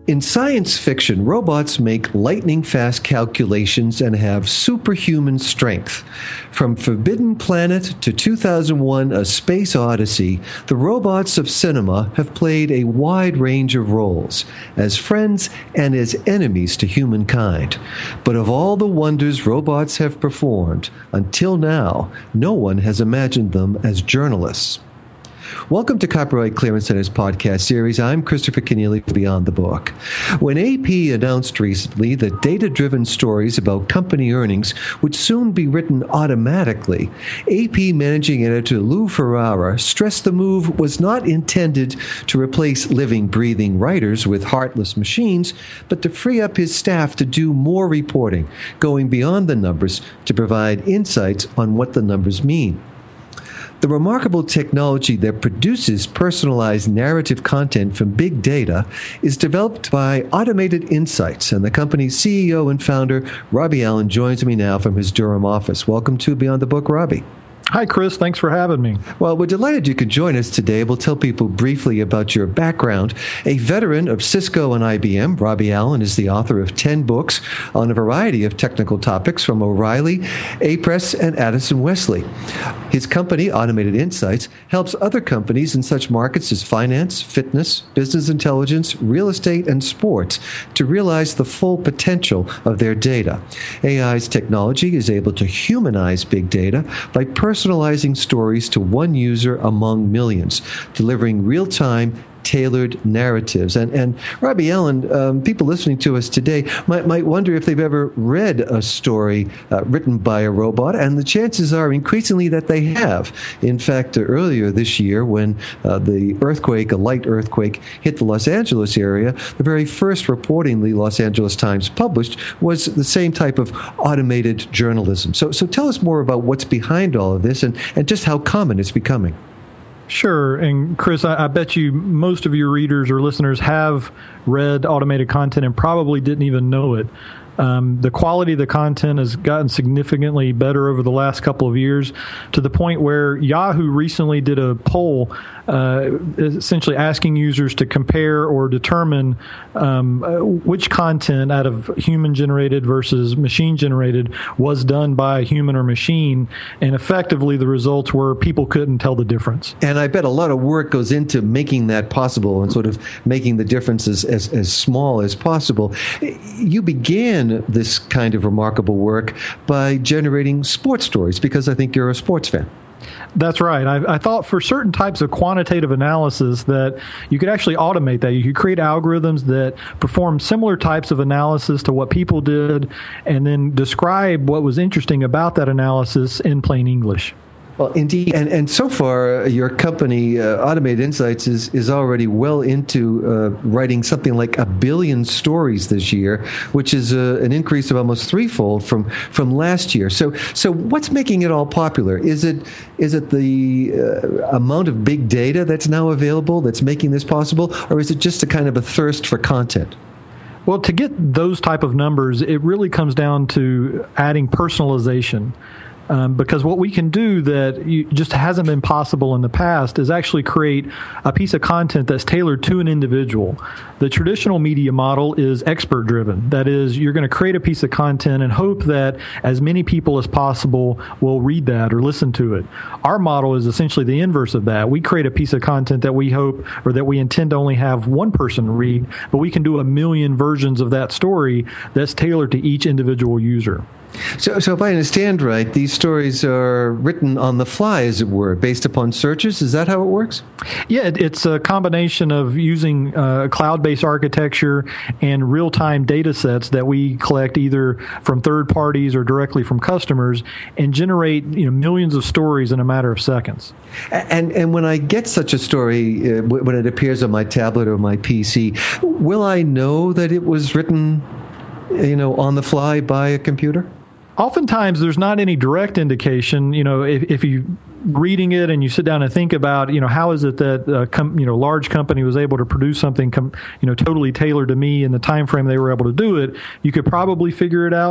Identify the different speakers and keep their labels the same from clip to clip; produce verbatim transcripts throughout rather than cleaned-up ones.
Speaker 1: In science fiction, robots make lightning-fast calculations and have superhuman strength. From Forbidden Planet to two thousand one, A Space Odyssey, the robots of cinema have played a wide range of roles, as friends and as enemies to humankind. But of all the wonders robots have performed, until now, no one has imagined them as journalists. Welcome to Copyright Clearance Center's podcast series. I'm Christopher Kenneally for Beyond the Book. When A P announced recently that data-driven stories about company earnings would soon be written automatically, A P managing editor Lou Ferrara stressed the move was not intended to replace living, breathing writers with heartless machines, but to free up his staff to do more reporting, going beyond the numbers to provide insights on what the numbers mean. The remarkable technology that produces personalized narrative content from big data is developed by Automated Insights, and the company's C E O and founder, Robbie Allen, joins me now from his Durham office. Welcome to Beyond the Book, Robbie.
Speaker 2: Hi, Chris. Thanks for having me.
Speaker 1: Well, we're delighted you could join us today. We'll tell people briefly about your background. A veteran of Cisco and I B M, Robbie Allen is the author of ten books on a variety of technical topics from O'Reilly, A-Press, and Addison Wesley. His company, Automated Insights, helps other companies in such markets as finance, fitness, business intelligence, real estate, and sports to realize the full potential of their data. A I's technology is able to humanize big data by personalizing personalizing stories to one user among millions, delivering real-time, tailored narratives. And, and Robbie Allen, um, people listening to us today might, might wonder if they've ever read a story uh, written by a robot, and the chances are increasingly that they have. In fact, uh, earlier this year, when uh, the earthquake, a light earthquake, hit the Los Angeles area, the very first reporting the Los Angeles Times published was the same type of automated journalism. So, so tell us more about what's behind all of this and, and just how common it's becoming.
Speaker 2: Sure. And Chris, I, I bet you most of your readers or listeners have read automated content and probably didn't even know it. Um, the quality of the content has gotten significantly better over the last couple of years, to the point where Yahoo recently did a poll uh, essentially asking users to compare or determine um, which content out of human-generated versus machine-generated was done by a human or machine, and effectively the results were people couldn't tell the difference.
Speaker 1: And I bet a lot of work goes into making that possible and sort of making the differences as, as small as possible. You began this kind of remarkable work by generating sports stories, because I think you're a sports fan.
Speaker 2: That's right. I, I thought for certain types of quantitative analysis that you could actually automate that. You could create algorithms that perform similar types of analysis to what people did, and then describe what was interesting about that analysis in plain English.
Speaker 1: Well, indeed. And and so far, uh, your company, uh, Automated Insights, is, is already well into uh, writing something like a billion stories this year, which is uh, an increase of almost threefold from, from last year. So so what's making it all popular? Is it is it the uh, amount of big data that's now available that's making this possible, or is it just a kind of a thirst for content?
Speaker 2: Well, to get those type of numbers, it really comes down to adding personalization. Um, because what we can do that you, just hasn't been possible in the past is actually create a piece of content that's tailored to an individual. The traditional media model is expert-driven. That is, you're going to create a piece of content and hope that as many people as possible will read that or listen to it. Our model is essentially the inverse of that. We create a piece of content that we hope or that we intend to only have one person read, but we can do a million versions of that story that's tailored to each individual user.
Speaker 1: So, so if I understand right, these stories are written on the fly, as it were, based upon searches. Is that how it works?
Speaker 2: Yeah, it, it's a combination of using uh, cloud-based architecture and real-time data sets that we collect either from third parties or directly from customers, and generate you know millions of stories in a matter of seconds.
Speaker 1: And and when I get such a story, uh, when it appears on my tablet or my P C, will I know that it was written, you know, on the fly by a computer?
Speaker 2: Oftentimes, there's not any direct indication. You know, if, if you reading it and you sit down and think about, you know, how is it that a com- you know large company was able to produce something, com- you know, totally tailored to me in the time frame they were able to do it, you could probably figure it out.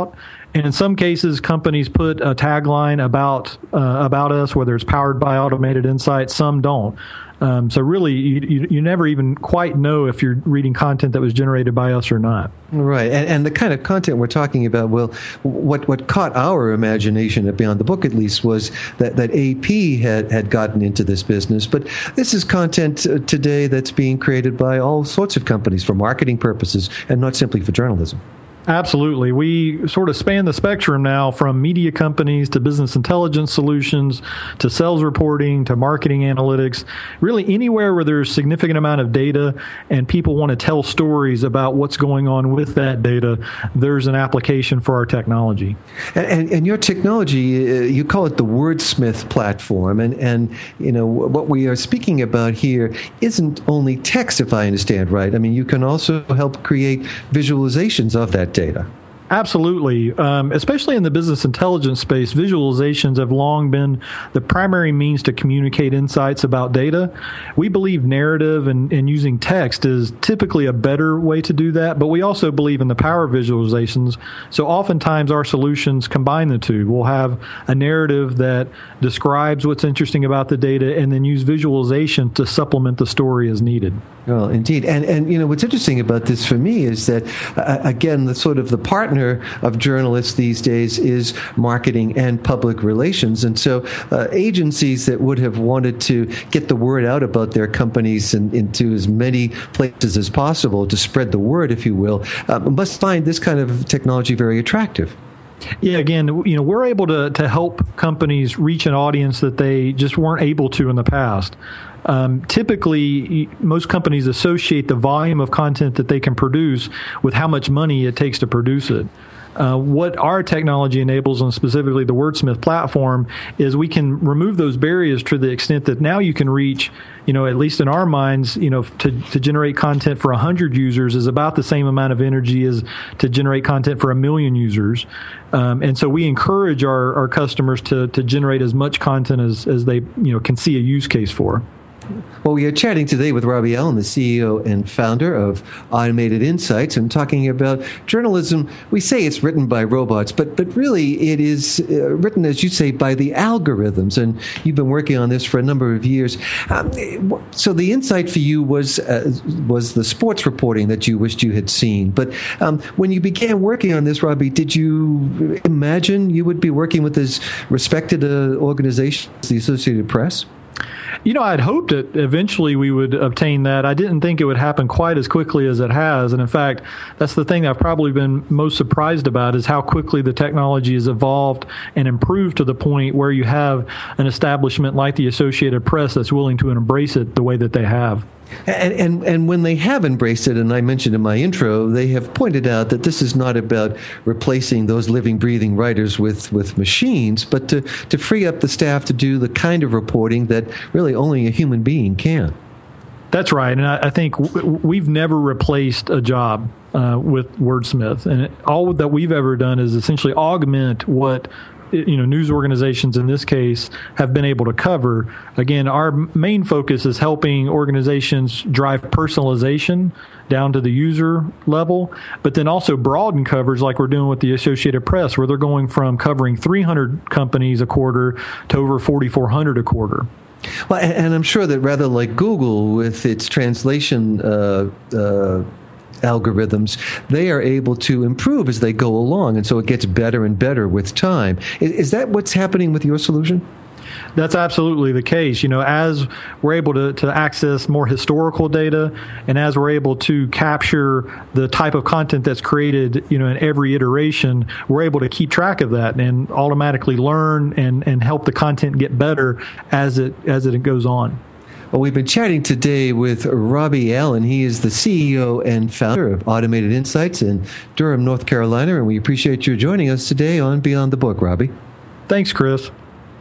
Speaker 2: And in some cases, companies put a tagline about uh, about us, whether it's powered by Automated Insights. Some don't. Um, so really, you, you you never even quite know if you're reading content that was generated by us or not.
Speaker 1: Right, and, and the kind of content we're talking about, well, what what caught our imagination at Beyond the Book, at least, was that, that A P had, had gotten into this business. But this is content uh, today that's being created by all sorts of companies for marketing purposes and not simply for journalism.
Speaker 2: Absolutely. We sort of span the spectrum now from media companies to business intelligence solutions to sales reporting to marketing analytics. Really anywhere where there's a significant amount of data and people want to tell stories about what's going on with that data, there's an application for our technology.
Speaker 1: And, and, and your technology, uh, you call it the Wordsmith platform. And, and, you know, what we are speaking about here isn't only text, if I understand right. I mean, you can also help create visualizations of that data.
Speaker 2: Absolutely. Um, especially in the business intelligence space, visualizations have long been the primary means to communicate insights about data. We believe narrative and, and using text is typically a better way to do that, but we also believe in the power of visualizations. So oftentimes our solutions combine the two. We'll have a narrative that describes what's interesting about the data and then use visualization to supplement the story as needed.
Speaker 1: Well, indeed. And, and you know, what's interesting about this for me is that, uh, again, the sort of the partner of journalists these days is marketing and public relations. And so uh, agencies that would have wanted to get the word out about their companies and into as many places as possible to spread the word, if you will, uh, must find this kind of technology very attractive.
Speaker 2: Yeah, again, you know, we're able to to help companies reach an audience that they just weren't able to in the past. Um, typically, most companies associate the volume of content that they can produce with how much money it takes to produce it. Uh, what our technology enables, and specifically the Wordsmith platform, is we can remove those barriers to the extent that now you can reach, you know, at least in our minds, you know, to, to generate content for one hundred users is about the same amount of energy as to generate content for a million users. Um, and so we encourage our, our customers to, to generate as much content as, as they, you know, can see a use case for.
Speaker 1: Well, we are chatting today with Robbie Allen, the C E O and founder of Automated Insights, and talking about journalism. We say it's written by robots, but but really it is uh, written, as you say, by the algorithms. And you've been working on this for a number of years. Um, so the insight for you was uh, was the sports reporting that you wished you had seen. But um, when you began working on this, Robbie, did you imagine you would be working with as respected uh, organization as the Associated Press?
Speaker 2: You know, I'd hoped that eventually we would obtain that. I didn't think it would happen quite as quickly as it has. And in fact, that's the thing I've probably been most surprised about is how quickly the technology has evolved and improved to the point where you have an establishment like the Associated Press that's willing to embrace it the way that they have.
Speaker 1: And, and and when they have embraced it, and I mentioned in my intro, they have pointed out that this is not about replacing those living, breathing writers with, with machines, but to, to free up the staff to do the kind of reporting that really only a human being can.
Speaker 2: That's right. And I, I think w- we've never replaced a job uh, with Wordsmith. And it, all that we've ever done is essentially augment what you know, news organizations in this case have been able to cover. Again, our main focus is helping organizations drive personalization down to the user level, but then also broaden coverage like we're doing with the Associated Press, where they're going from covering three hundred companies a quarter to over forty-four hundred a quarter.
Speaker 1: Well, and I'm sure that rather like Google with its translation uh, uh algorithms, they are able to improve as they go along, and so it gets better and better with time. Is, is that what's happening with your solution?
Speaker 2: That's absolutely the case. You know, as we're able to, to access more historical data, and as we're able to capture the type of content that's created, you know, in every iteration, we're able to keep track of that and automatically learn and, and help the content get better as it as it goes on.
Speaker 1: Well, we've been chatting today with Robbie Allen. He is the C E O and founder of Automated Insights in Durham, North Carolina, and we appreciate you joining us today on Beyond the Book, Robbie.
Speaker 2: Thanks, Chris.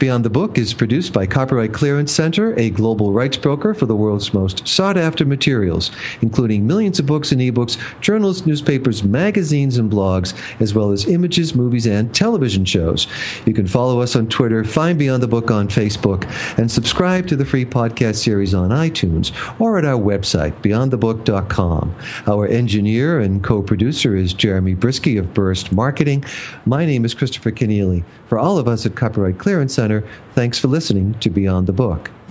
Speaker 1: Beyond the Book is produced by Copyright Clearance Center, a global rights broker for the world's most sought-after materials, including millions of books and ebooks, journals, newspapers, magazines, and blogs, as well as images, movies, and television shows. You can follow us on Twitter, find Beyond the Book on Facebook, and subscribe to the free podcast series on iTunes or at our website, beyond the book dot com. Our engineer and co-producer is Jeremy Brisky of Burst Marketing. My name is Christopher Keneally. For all of us at Copyright Clearance Center, thanks for listening to Beyond the Book.